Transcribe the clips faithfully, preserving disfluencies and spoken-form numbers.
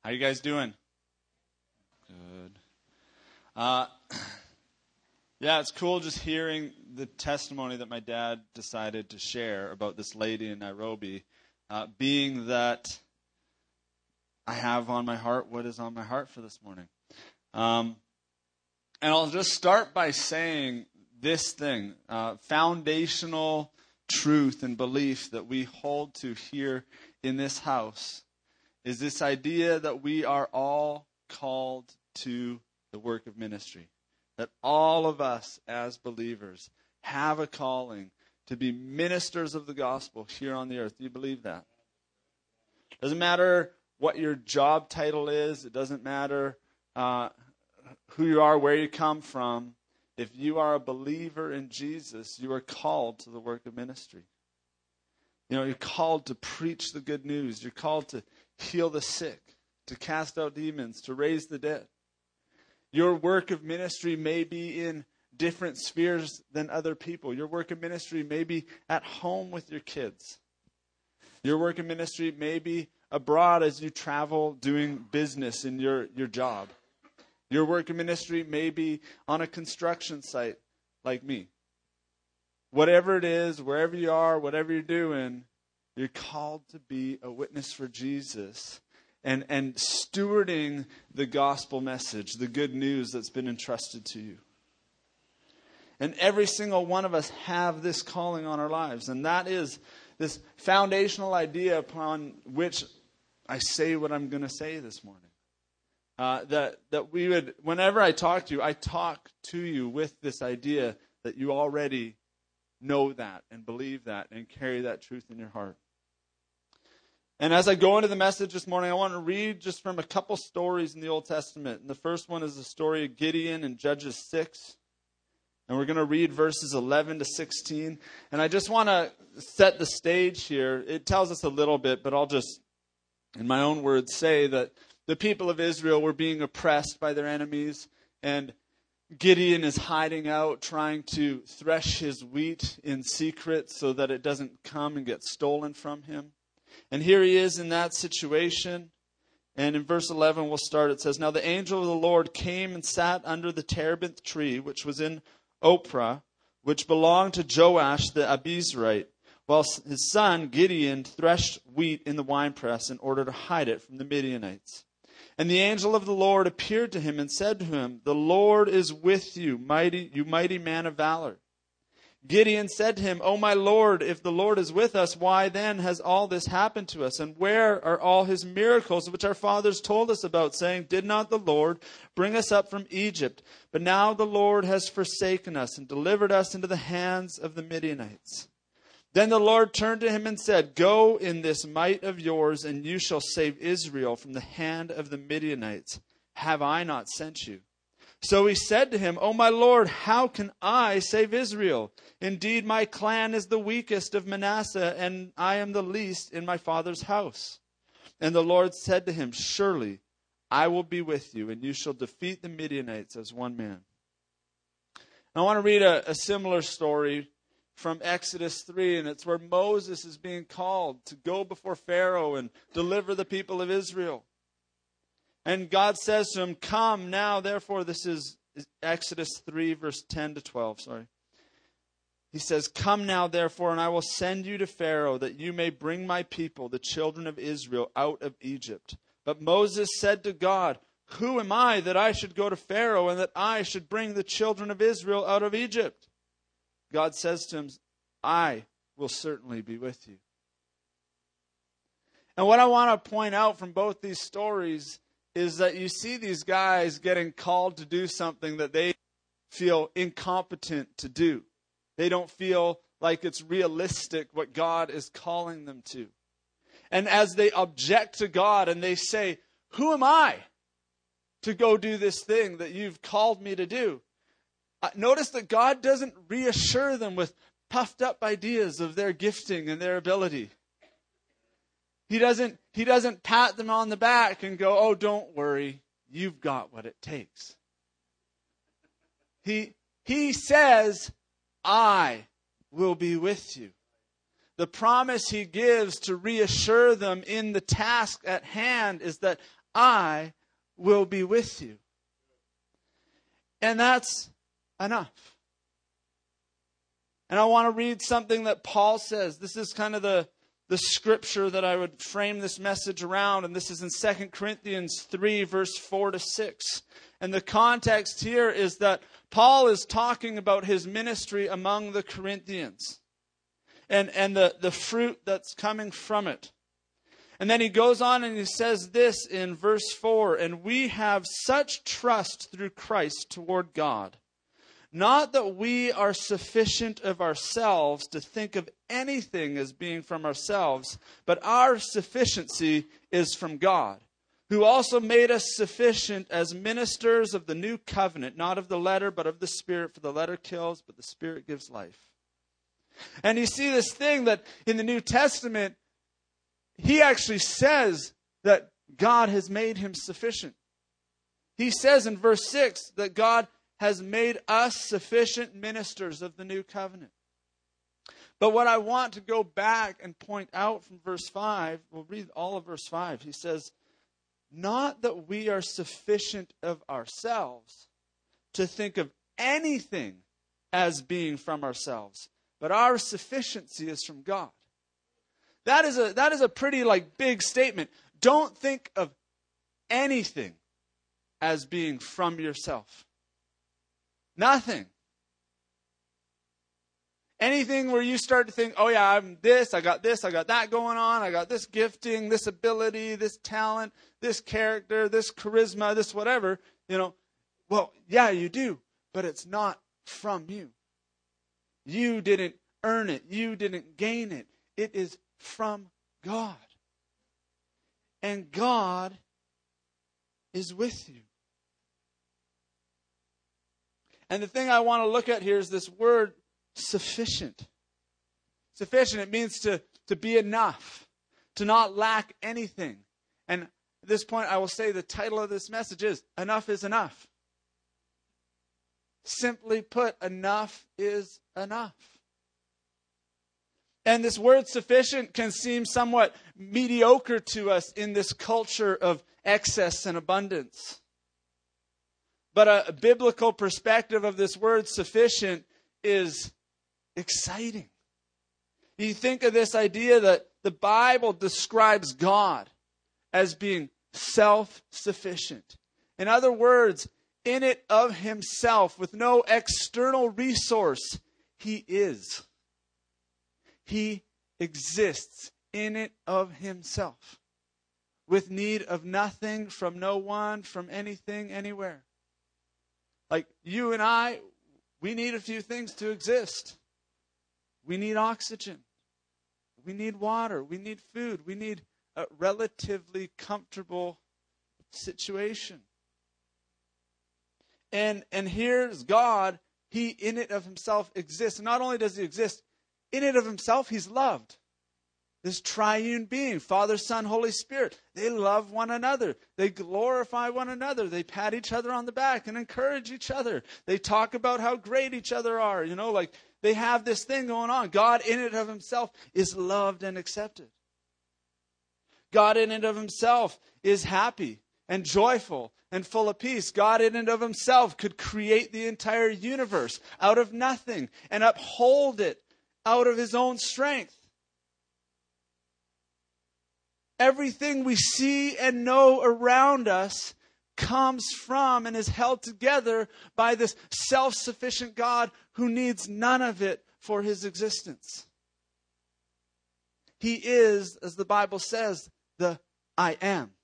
How you guys doing? Good. Uh, yeah, it's cool just hearing the testimony that my dad decided to share about this lady in Nairobi, uh, being that I have on my heart what is on my heart for this morning. Um, and I'll just start by saying this thing, uh, foundational truth and belief that we hold to here in this house is this idea that we are all called to the work of ministry. That all of us as believers have a calling to be ministers of the gospel here on the earth. Do you believe that? Doesn't matter what your job title is. It doesn't matter uh, who you are, where you come from. If you are a believer in Jesus, you are called to the work of ministry. You know, you're called to preach the good news. You're called to heal the sick, to cast out demons, to raise the dead. Your work of ministry may be in different spheres than other people. Your work of ministry may be at home with your kids. Your work of ministry may be abroad as you travel doing business in your, your job. Your work of ministry may be on a construction site like me. Whatever it is, wherever you are, whatever you're doing, you're called to be a witness for Jesus and, and stewarding the gospel message, the good news that's been entrusted to you. And every single one of us have this calling on our lives. And that is this foundational idea upon which I say what I'm going to say this morning. Uh, that, that we would, whenever I talk to you, I talk to you with this idea that you already know that and believe that and carry that truth in your heart. And as I go into the message this morning, I want to read just from a couple stories in the Old Testament. And the first one is the story of Gideon in Judges six. And we're going to read verses eleven to sixteen. And I just want to set the stage here. It tells us a little bit, but I'll just, in my own words, say that the people of Israel were being oppressed by their enemies. And Gideon is hiding out, trying to thresh his wheat in secret so that it doesn't come and get stolen from him. And here he is in that situation. And in verse eleven, we'll start. It says, "Now the angel of the Lord came and sat under the terebinth tree, which was in Ophrah, which belonged to Joash the Abiezrite, while his son Gideon threshed wheat in the winepress in order to hide it from the Midianites. And the angel of the Lord appeared to him and said to him, 'The Lord is with you, mighty, you mighty man of valor.' Gideon said to him, 'O my Lord, if the Lord is with us, why then has all this happened to us? And where are all his miracles which our fathers told us about, saying, Did not the Lord bring us up from Egypt? But now the Lord has forsaken us and delivered us into the hands of the Midianites.' Then the Lord turned to him and said, 'Go in this might of yours, and you shall save Israel from the hand of the Midianites. Have I not sent you?' So he said to him, 'O my Lord, how can I save Israel? Indeed, my clan is the weakest of Manasseh, and I am the least in my father's house.' And the Lord said to him, 'Surely I will be with you, and you shall defeat the Midianites as one man.'" I want to read a, a similar story from Exodus three, and it's where Moses is being called to go before Pharaoh and deliver the people of Israel. And God says to him, "Come now, therefore," this is Exodus three, verse ten to twelve, sorry. He says, "Come now, therefore, and I will send you to Pharaoh, that you may bring my people, the children of Israel, out of Egypt." But Moses said to God, "Who am I that I should go to Pharaoh, and that I should bring the children of Israel out of Egypt?" God says to him, "I will certainly be with you." And what I want to point out from both these stories is that you see these guys getting called to do something that they feel incompetent to do. They don't feel like it's realistic what God is calling them to. And as they object to God and they say, "Who am I to go do this thing that you've called me to do?" Uh, notice that God doesn't reassure them with puffed up ideas of their gifting and their ability. He doesn't, he doesn't pat them on the back and go, "Oh, don't worry, you've got what it takes." He, he says, "I will be with you." The promise he gives to reassure them in the task at hand is that I will be with you. And that's enough. And I want to read something that Paul says. This is kind of the, the scripture that I would frame this message around. And this is in Second Corinthians three, verse four to six. And the context here is that Paul is talking about his ministry among the Corinthians. And, and the, the fruit that's coming from it. And then he goes on and he says this in verse four. And we have such trust through Christ toward God. Not that we are sufficient of ourselves to think of anything as being from ourselves, but our sufficiency is from God, who also made us sufficient as ministers of the new covenant, not of the letter, but of the Spirit. For the letter kills, but the Spirit gives life. And you see this thing that in the New Testament, he actually says that God has made him sufficient. He says in verse six that God has made us sufficient ministers of the new covenant. But what I want to go back and point out from verse five, we'll read all of verse five. He says, not that we are sufficient of ourselves to think of anything as being from ourselves, but our sufficiency is from God. That is a, that is a pretty like big statement. Don't think of anything as being from yourself. Nothing. Anything where you start to think, oh yeah, I'm this, I got this, I got that going on, I got this gifting, this ability, this talent, this character, this charisma, this whatever, you know, well, yeah, you do, but it's not from you. You didn't earn it. You didn't gain it. It is from God. And God is with you. And the thing I want to look at here is this word sufficient. Sufficient, it means to, to be enough, to not lack anything. And at this point, I will say the title of this message is, Enough is Enough. Simply put, enough is enough. And this word sufficient can seem somewhat mediocre to us in this culture of excess and abundance. But a biblical perspective of this word sufficient is exciting. You think of this idea that the Bible describes God as being self-sufficient. In other words, in it of himself, with no external resource, he is. He exists in it of himself, with need of nothing from no one, from anything, anywhere. Like you and I, we need a few things to exist. We need oxygen. We need water. We need food. We need a relatively comfortable situation. And, and here's God. He in it of himself exists. And not only does he exist, in it of himself, he's loved. This triune being, Father, Son, Holy Spirit, they love one another. They glorify one another. They pat each other on the back and encourage each other. They talk about how great each other are. You know, like they have this thing going on. God in it of himself is loved and accepted. God in and of himself is happy and joyful and full of peace. God in and of himself could create the entire universe out of nothing and uphold it out of his own strength. Everything we see and know around us comes from and is held together by this self-sufficient God who needs none of it for his existence. He is, as the Bible says, the I am.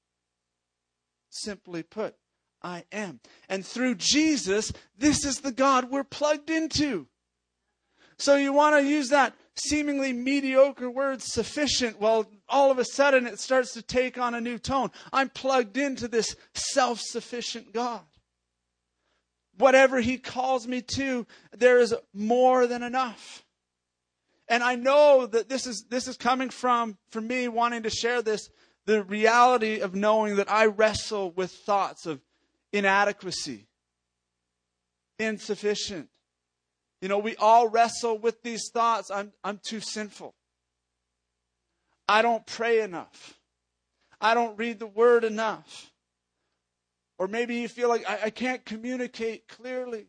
Simply put, I am. And through Jesus, this is the God we're plugged into. So you want to use that seemingly mediocre word sufficient, well, all of a sudden it starts to take on a new tone. I'm plugged into this self-sufficient God. Whatever he calls me to, there is more than enough. And I know that this is this is coming from, for me, wanting to share this, the reality of knowing that I wrestle with thoughts of inadequacy, insufficient. You know, we all wrestle with these thoughts. I'm, I'm too sinful. I don't pray enough. I don't read the Word enough. Or maybe you feel like, I, I can't communicate clearly.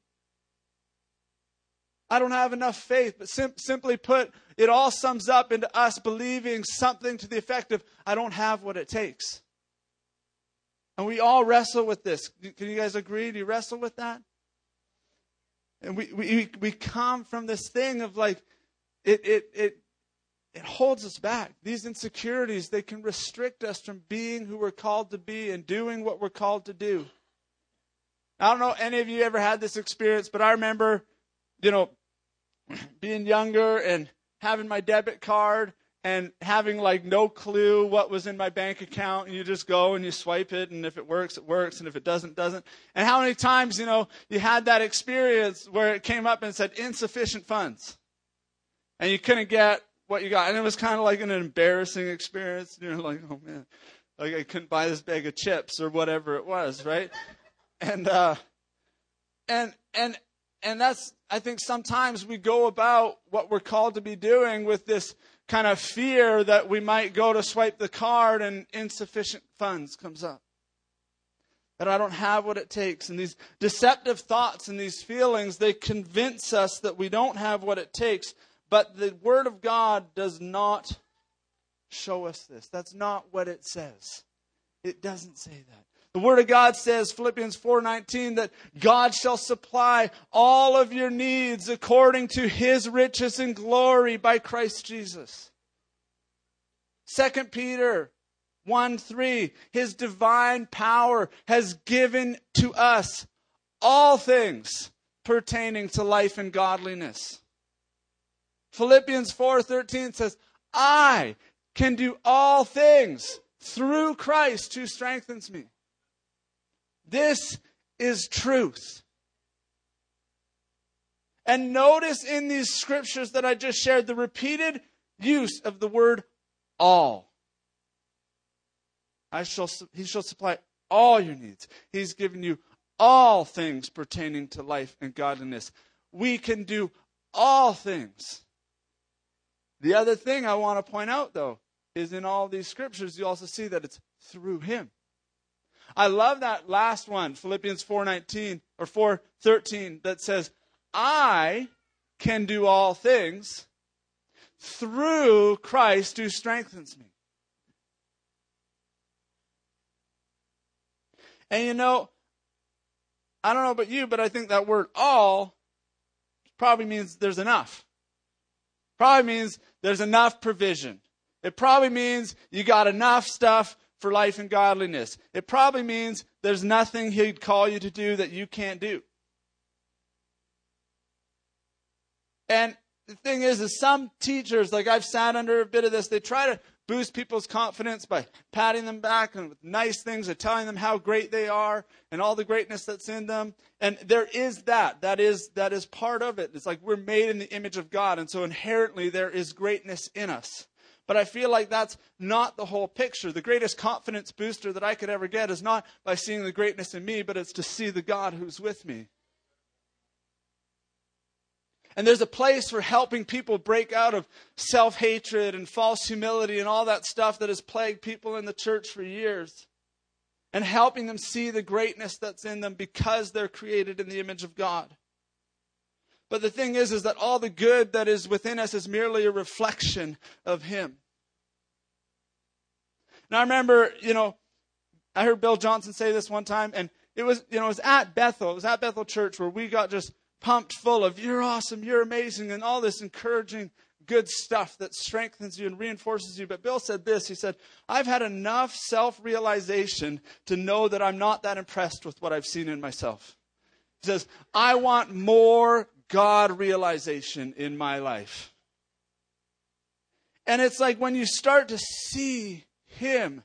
I don't have enough faith. But sim- simply put, it all sums up into us believing something to the effect of, I don't have what it takes. And we all wrestle with this. Can you guys agree? Do you wrestle with that? And we we we come from this thing of like, it it it it holds us back. These insecurities, they can restrict us from being who we're called to be and doing what we're called to do. I don't know if any of you ever had this experience, but I remember, you know, being younger and having my debit card and having like no clue what was in my bank account, and you just go and you swipe it, and if it works, it works, and if it doesn't, it doesn't. And how many times, you know, you had that experience where it came up and said insufficient funds, and you couldn't get what you got, and it was kind of like an embarrassing experience. You're like, oh man, like I couldn't buy this bag of chips or whatever it was, right? And uh, and and and that's, I think sometimes we go about what we're called to be doing with this kind of fear that we might go to swipe the card and insufficient funds comes up. That I don't have what it takes. And these deceptive thoughts and these feelings, they convince us that we don't have what it takes. But the Word of God does not show us this. That's not what it says. It doesn't say that. The Word of God says, Philippians four nineteen, that God shall supply all of your needs according to His riches and glory by Christ Jesus. Second Peter one three, His divine power has given to us all things pertaining to life and godliness. Philippians four thirteen says, I can do all things through Christ who strengthens me. This is truth. And notice in these scriptures that I just shared the repeated use of the word all. I shall, he shall supply all your needs. He's given you all things pertaining to life and godliness. We can do all things. The other thing I want to point out, though, is in all these scriptures, you also see that it's through Him. I love that last one, Philippians four nineteen or four thirteen, that says, I can do all things through Christ who strengthens me. And you know, I don't know about you, but I think that word all probably means there's enough. Probably means there's enough provision. It probably means you got enough stuff for life and godliness. It probably means there's nothing He'd call you to do that you can't do. And the thing is, is some teachers, like I've sat under a bit of this, they try to boost people's confidence by patting them back and with nice things and telling them how great they are and all the greatness that's in them. And there is that. That is, that is part of it. It's like we're made in the image of God, and so inherently there is greatness in us. But I feel like that's not the whole picture. The greatest confidence booster that I could ever get is not by seeing the greatness in me, but it's to see the God who's with me. And there's a place for helping people break out of self-hatred and false humility and all that stuff that has plagued people in the church for years. And helping them see the greatness that's in them because they're created in the image of God. But the thing is, is that all the good that is within us is merely a reflection of Him. And I remember, you know, I heard Bill Johnson say this one time, and it was, you know, it was at Bethel. It was at Bethel Church where we got just pumped full of, you're awesome, you're amazing, and all this encouraging good stuff that strengthens you and reinforces you. But Bill said this, he said, I've had enough self-realization to know that I'm not that impressed with what I've seen in myself. He says, I want more God realization in my life. And it's like when you start to see Him,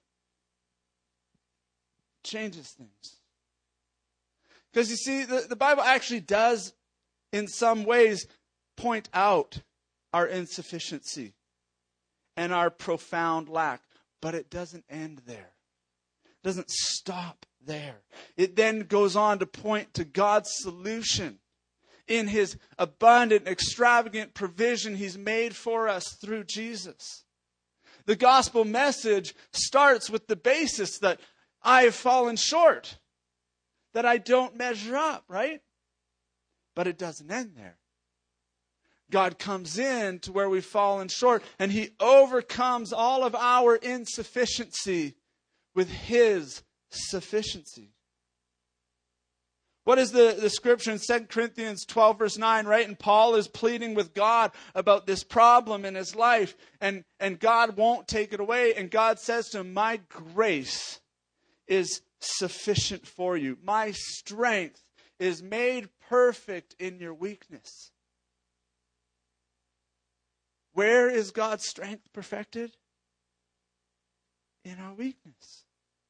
it changes things. Because you see, the, the Bible actually does, in some ways, point out our insufficiency and our profound lack. But it doesn't end there. It doesn't stop there. It then goes on to point to God's solution in His abundant, extravagant provision He's made for us through Jesus. The gospel message starts with the basis that I have fallen short, that I don't measure up, right? But it doesn't end there. God comes in to where we've fallen short, and he overcomes all of our insufficiency with his sufficiency. What is the, the scripture in Second Corinthians twelve verse nine, right? And Paul is pleading with God about this problem in his life, and, and God won't take it away. And God says to him, my grace is sufficient for you. My strength is made perfect in your weakness. Where is God's strength perfected? In our weakness.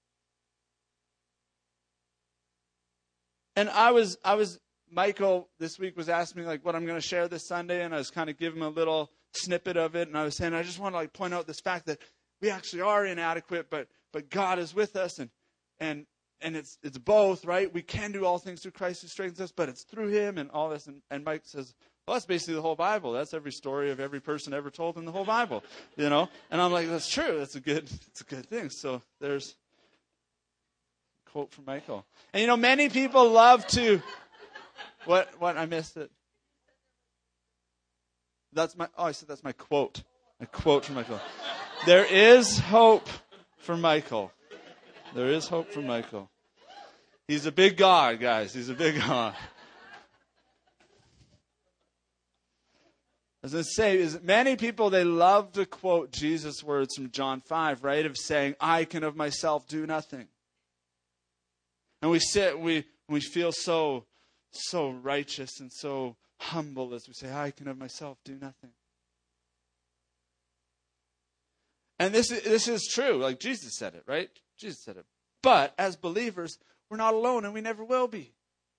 And I was, I was, Michael this week was asking me like what I'm going to share this Sunday, and I was kind of giving him a little snippet of it, and I was saying I just want to like point out this fact that we actually are inadequate, but but God is with us, and and and it's it's both, right? We can do all things through Christ who strengthens us, but it's through Him and all this. And, and Mike says, well, that's basically the whole Bible. That's every story of every person ever told in the whole Bible, you know. And I'm like, that's true. That's a good, it's a good thing. So there's a quote from Michael. And you know, many people love to. What? What? I missed it. That's my. Oh, I said that's my quote. A quote from Michael. There is hope for Michael. There is hope for Michael. He's a big God, guys. He's a big God. As I say, is many people, they love to quote Jesus' words from John five, right? Of saying, I can of myself do nothing. And we sit, we we feel so, so righteous and so humble as we say, I can of myself do nothing. And this is, this is true. Like Jesus said it, right? Jesus said it. But as believers, we're not alone, and we never will be.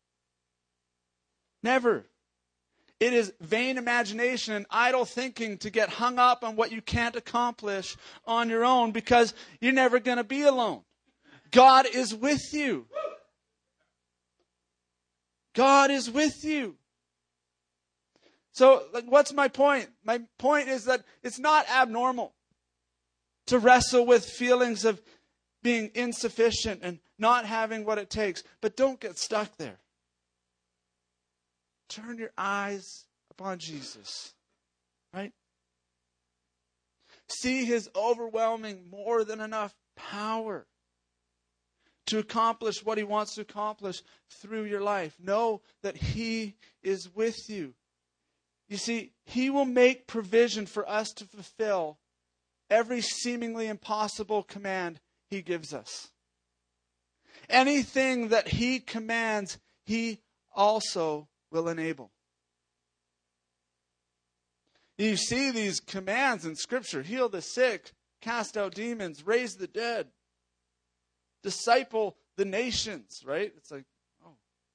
Never. It is vain imagination and idle thinking to get hung up on what you can't accomplish on your own, because you're never going to be alone. God is with you. God is with you. So, like, what's my point? My point is that it's not abnormal to wrestle with feelings of being insufficient and not having what it takes. But don't get stuck there. Turn your eyes upon Jesus, right? See His overwhelming, more than enough power to accomplish what He wants to accomplish through your life. Know that He is with you. You see, He will make provision for us to fulfill every seemingly impossible command He gives us. Anything that He commands, He also will enable. You see these commands in Scripture: heal the sick, cast out demons, raise the dead, disciple the nations, right? It's like, oh.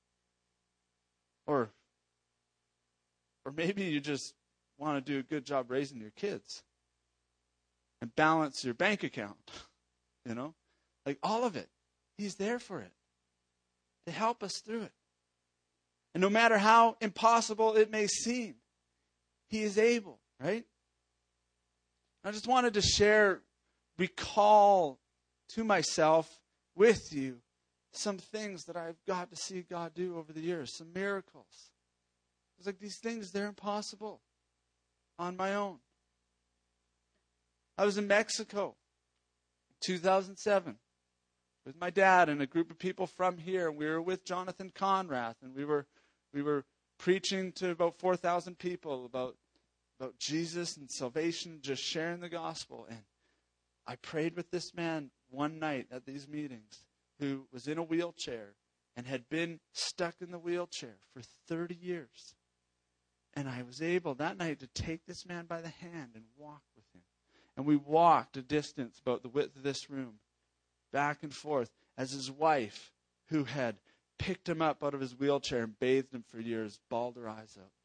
Or, or maybe you just want to do a good job raising your kids and balance your bank account, you know? Like all of it. He's there for it, to help us through it. And no matter how impossible it may seem, He is able, right? I just wanted to share, recall to myself, with you, some things that I've got to see God do over the years, some miracles. It's like these things, they're impossible on my own. I was in Mexico, two thousand seven. With my dad and a group of people from here. We were with Jonathan Conrath, and we were we were preaching to about four thousand people about, about Jesus and salvation, just sharing the gospel. And I prayed with this man one night at these meetings who was in a wheelchair and had been stuck in the wheelchair for thirty years. And I was able that night to take this man by the hand and walk with him. And we walked a distance about the width of this room, back and forth, as his wife, who had picked him up out of his wheelchair and bathed him for years, bawled her eyes out.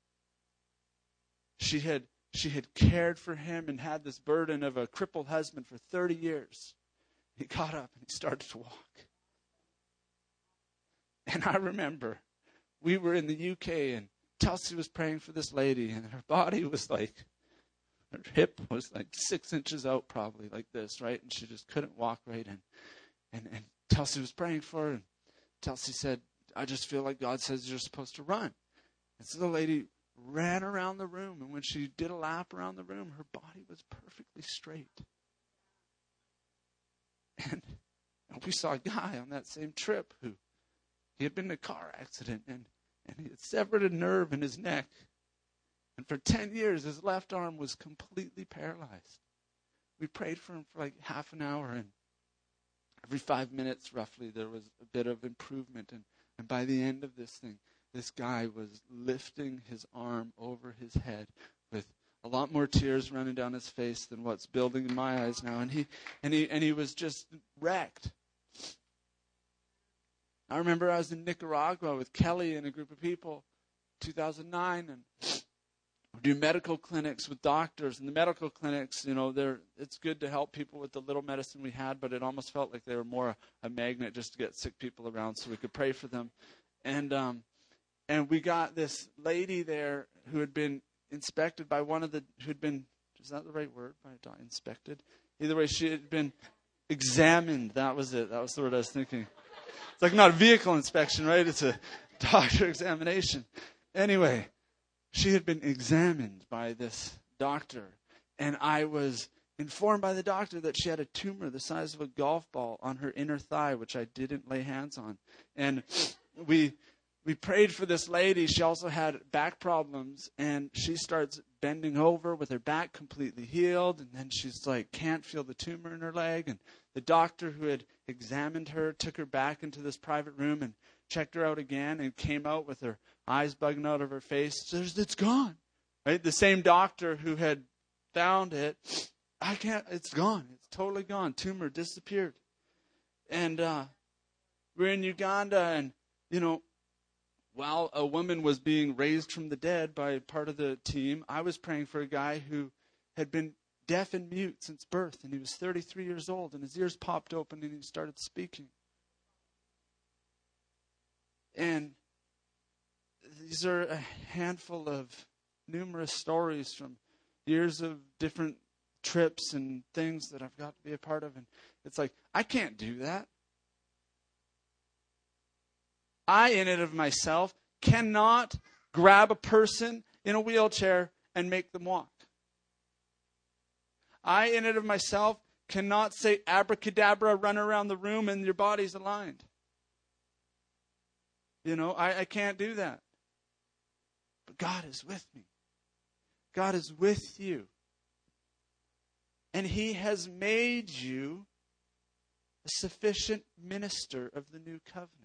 She had, she had cared for him and had this burden of a crippled husband for thirty years. He got up and he started to walk. And I remember we were in the U K, and Chelsea was praying for this lady, and her body was like, her hip was like six inches out probably like this, right? And she just couldn't walk right. And, and, and Chelsea was praying for her. And Chelsea said, I just feel like God says you're supposed to run. And so the lady ran around the room. And when she did a lap around the room, her body was perfectly straight. And we saw a guy on that same trip who he had been in a car accident and, and he had severed a nerve in his neck. And for ten years, his left arm was completely paralyzed. We prayed for him for like half an hour, and every five minutes, roughly, there was a bit of improvement. And, and by the end of this thing, this guy was lifting his arm over his head with a lot more tears running down his face than what's building in my eyes now. And he and he and he was just wrecked. I remember I was in Nicaragua with Kelly and a group of people, two thousand nine, and we do medical clinics with doctors. And the medical clinics, you know, they're it's good to help people with the little medicine we had, but it almost felt like they were more a magnet just to get sick people around so we could pray for them. And um, and we got this lady there who had been inspected by one of the, who'd been, is that the right word? By inspected? Either way, she had been examined. That was it. That was the word I was thinking. It's like not a vehicle inspection, right? It's a doctor examination. Anyway, she had been examined by this doctor, and I was informed by the doctor that she had a tumor the size of a golf ball on her inner thigh, which I didn't lay hands on. And we we prayed for this lady. She also had back problems, and she starts bending over with her back completely healed, and then she's like, can't feel the tumor in her leg. And the doctor who had examined her took her back into this private room and checked her out again and came out with her eyes bugging out of her face. Says, it's gone. Right? The same doctor who had found it, I can't, it's gone. It's totally gone. Tumor disappeared. And uh, we're in Uganda, and, you know, while a woman was being raised from the dead by part of the team, I was praying for a guy who had been deaf and mute since birth, and he was thirty-three years old, and his ears popped open, and he started speaking. And these are a handful of numerous stories from years of different trips and things that I've got to be a part of, and it's like, I can't do that. I, in and of myself, cannot grab a person in a wheelchair and make them walk. I, in and of myself, cannot say abracadabra, run around the room, and your body's aligned. You know, I, I can't do that. But God is with me. God is with you. And He has made you a sufficient minister of the new covenant.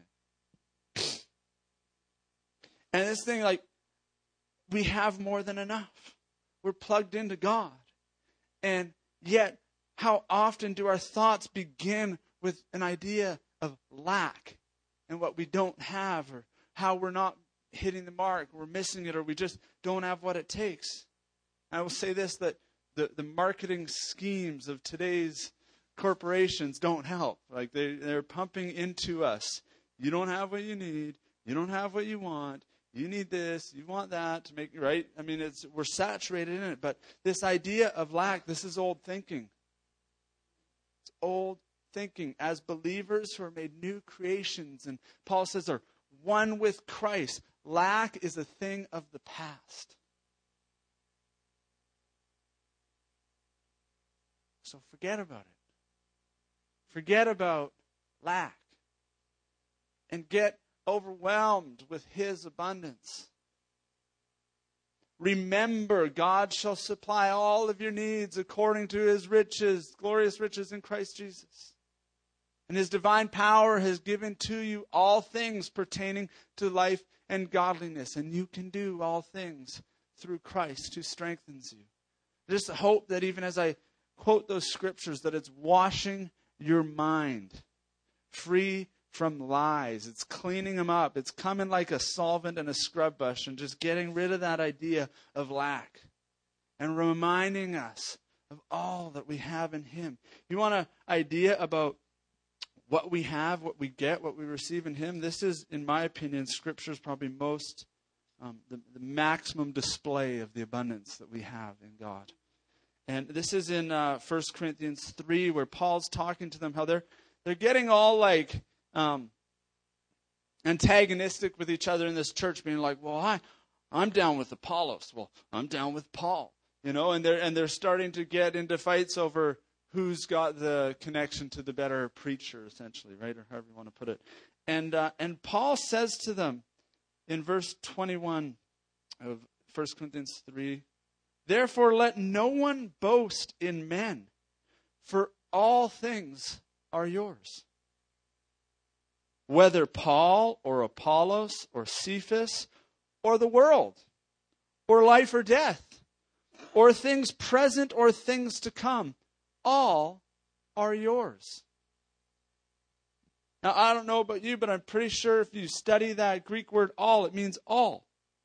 And this thing, like, we have more than enough. We're plugged into God. And yet, how often do our thoughts begin with an idea of lack and what we don't have, or how we're not hitting the mark, we're missing it, or we just don't have what it takes? I will say this, that the, the marketing schemes of today's corporations don't help. Like, they, they're pumping into us. You don't have what you need. You don't have what you want. You need this, you want that to make it right. I mean, it's we're saturated in it. But this idea of lack, this is old thinking. It's old thinking. As believers who are made new creations, and Paul says are one with Christ, lack is a thing of the past. So forget about it. Forget about lack. And get overwhelmed with His abundance. Remember, God shall supply all of your needs according to His riches, glorious riches in Christ Jesus. And His divine power has given to you all things pertaining to life and godliness. And you can do all things through Christ who strengthens you. I just hope that even as I quote those scriptures, that it's washing your mind free from lies. It's cleaning them up. It's coming like a solvent and a scrub brush and just getting rid of that idea of lack and reminding us of all that we have in Him. You want an idea about what we have, what we get, what we receive in Him? This is, in my opinion, Scripture's probably most, um, the, the maximum display of the abundance that we have in God. And this is in uh, First Corinthians three, where Paul's talking to them, how they're they're getting all like um, antagonistic with each other in this church, being like, well, I, I'm down with Apollos. Well, I'm down with Paul. You know, and they're and they're starting to get into fights over who's got the connection to the better preacher, essentially, right? Or however you want to put it. And uh, and Paul says to them in verse twenty-one of First Corinthians three, therefore let no one boast in men, for all things are yours. Whether Paul or Apollos or Cephas or the world or life or death or things present or things to come, all are yours. Now, I don't know about you, but I'm pretty sure if you study that Greek word all, it means all.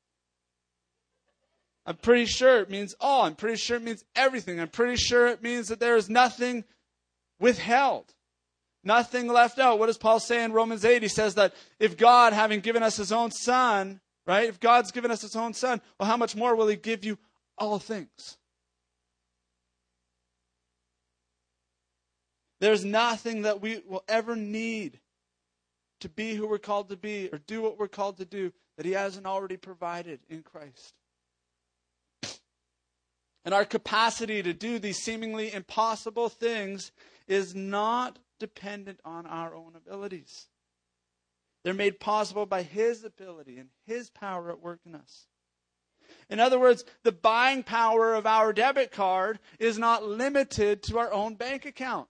I'm pretty sure it means all. I'm pretty sure it means everything. I'm pretty sure it means that there is nothing withheld, nothing left out. What does Paul say in Romans eight? He says that if God, having given us his own son, right? If God's given us his own son, well, how much more will he give you all things? There's nothing that we will ever need to be who we're called to be or do what we're called to do that he hasn't already provided in Christ. And our capacity to do these seemingly impossible things is not dependent on our own abilities. They're made possible by his ability and his power at work in us. In other words, the buying power of our debit card is not limited to our own bank account.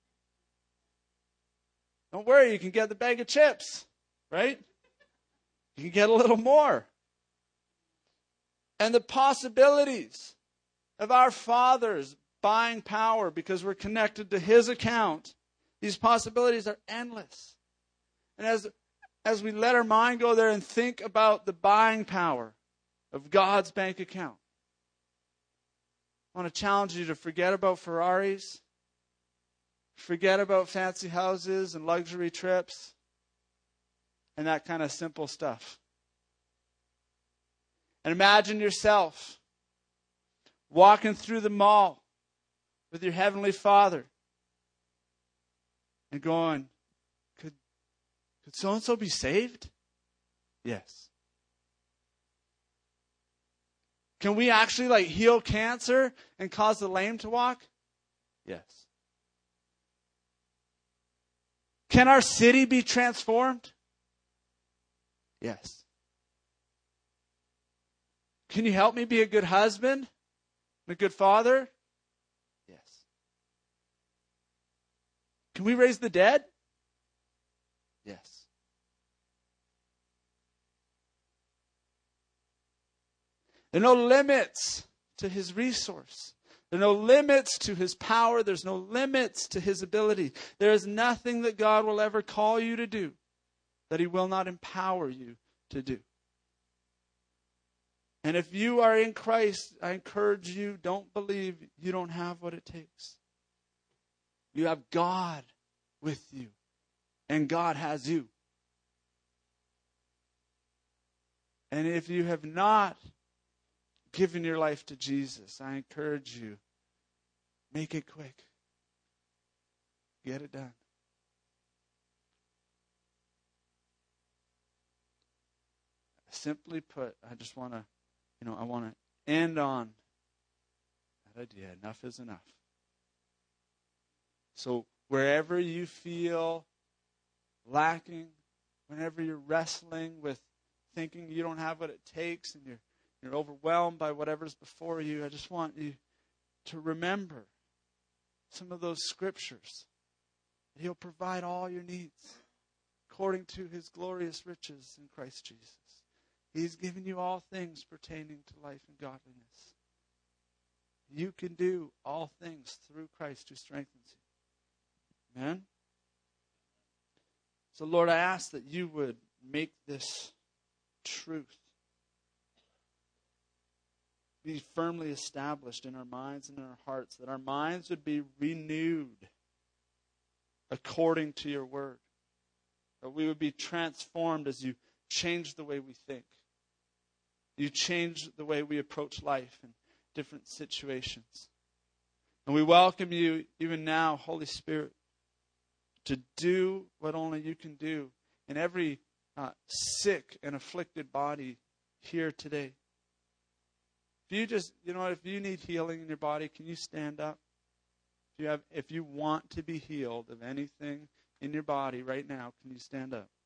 Don't worry, you can get the bag of chips, right? You can get a little more. And the possibilities of our Father's buying power, because we're connected to his account, these possibilities are endless. And as, as we let our mind go there and think about the buying power of God's bank account, I want to challenge you to forget about Ferraris, forget about fancy houses and luxury trips and that kind of simple stuff. And imagine yourself walking through the mall with your Heavenly Father and going, could, could so-and-so be saved? Yes. Can we actually like heal cancer and cause the lame to walk? Yes. Can our city be transformed? Yes. Can you help me be a good husband? A good father? Yes. Can we raise the dead? Yes. There are no limits to his resource. There are no limits to his power. There's no limits to his ability. There is nothing that God will ever call you to do that he will not empower you to do. And if you are in Christ, I encourage you, don't believe you don't have what it takes. You have God with you, and God has you. And if you have not given your life to Jesus, I encourage you, make it quick. Get it done. Simply put, I just want to, you know, I want to end on that idea. Enough is enough. So wherever you feel lacking, whenever you're wrestling with thinking you don't have what it takes and you're you're overwhelmed by whatever's before you, I just want you to remember some of those scriptures. He'll provide all your needs according to his glorious riches in Christ Jesus. He's given you all things pertaining to life and godliness. You can do all things through Christ who strengthens you. Amen? So, Lord, I ask that you would make this truth be firmly established in our minds and in our hearts, that our minds would be renewed according to your word, that we would be transformed as you change the way we think. You change the way we approach life in different situations. And we welcome you even now, Holy Spirit, to do what only you can do in every uh, sick and afflicted body here today. If you just, you know, if you need healing in your body, can you stand up? If you have, if you want to be healed of anything in your body right now, can you stand up?